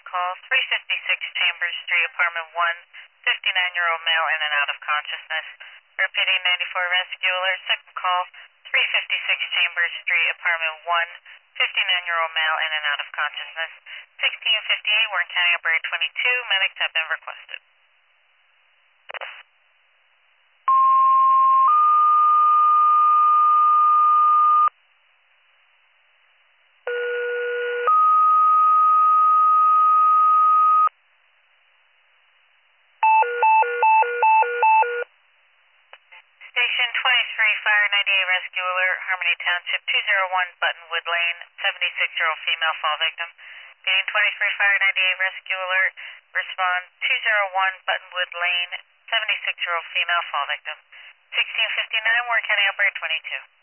call, 356 Chambers Street, apartment 1, 59-year-old male in and out of consciousness. Repeating 94 Rescue Alert, second call, 356 Chambers Street, apartment 1, 59-year-old male in and out of consciousness. 1658 Warren County, Alberta 22, medics have been requested. Station 23, Fire 98 Rescue Alert, Harmony Township, 201 Buttonwood Lane, 76-year-old female fall victim. Beating 23, Fire 98 Rescue Alert, respond 201 Buttonwood Lane, 76-year-old female fall victim. 1659 Warren County, Alberta 22.